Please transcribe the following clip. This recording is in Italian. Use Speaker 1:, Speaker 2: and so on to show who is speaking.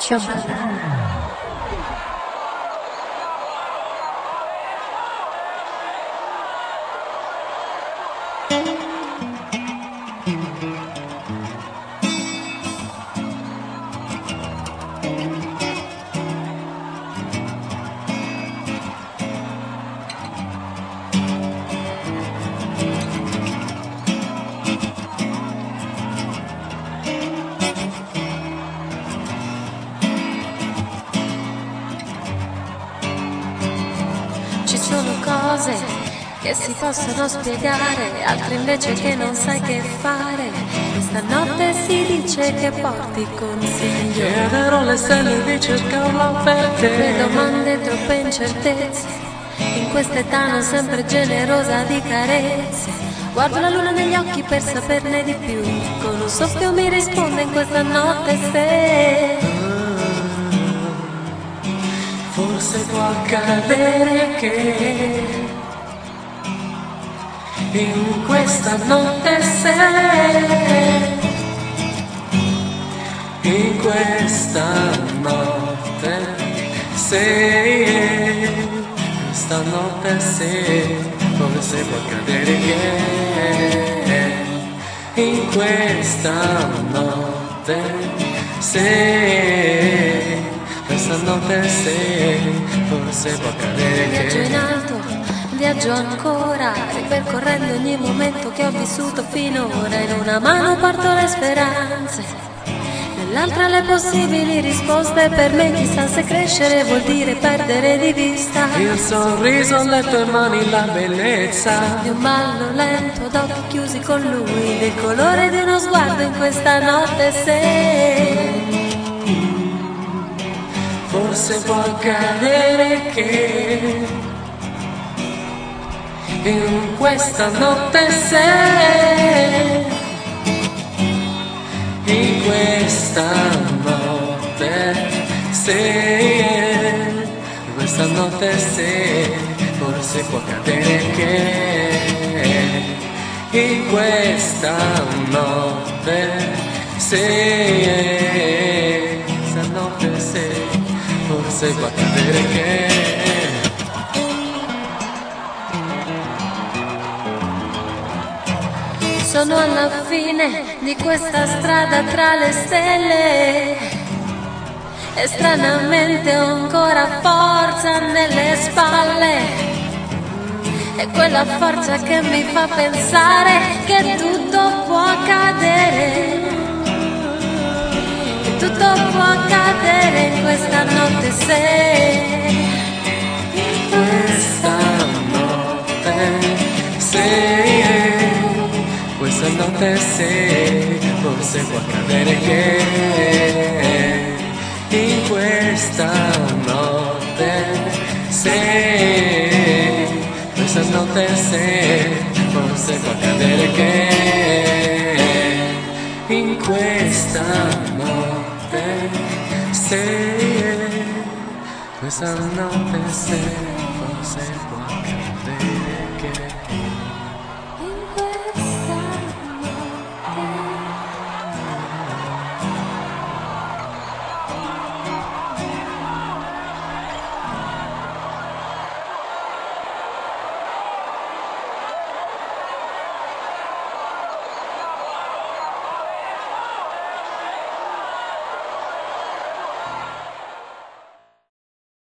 Speaker 1: Ciao.
Speaker 2: Ci sono cose che si possono spiegare, altre invece che non sai che fare. Questa notte si dice che porti consiglio.
Speaker 3: Chiederò alle stelle di cercare la fede.
Speaker 2: Le domande troppe incertezze, in quest'età non sempre generosa di carezze. Guardo la luna negli occhi per saperne di più, con un soffio mi risponde in questa notte se
Speaker 3: forse può accadere che in questa notte sei, in questa notte sei, questa notte sei, forse può accadere che in questa notte sei, questa notte sei, forse può accadere che
Speaker 2: viaggio in alto, viaggio ancora, ripercorrendo ogni momento che ho vissuto finora. In una mano porto le speranze, nell'altra le possibili risposte. Per me chissà se crescere vuol dire perdere di vista
Speaker 3: il sorriso alle tue mani, la bellezza
Speaker 2: di un ballo lento d'occhi chiusi con lui, del colore di uno sguardo in questa notte se
Speaker 3: forse può accadere che in questa notte sei, in questa notte sei, in questa notte sei, forse può accadere che in questa notte sei, questa notte sei, forse può accadere che
Speaker 2: sono alla fine di questa strada tra le stelle e stranamente ho ancora forza nelle spalle. È quella forza che mi fa pensare che tutto può accadere, che tutto può accadere in questa notte se
Speaker 3: questa notte sei, questa notte sei, forse può accadere che in questa notte sei, questa notte sei, forse può accadere che in questa notte sei, questa notte sei, forse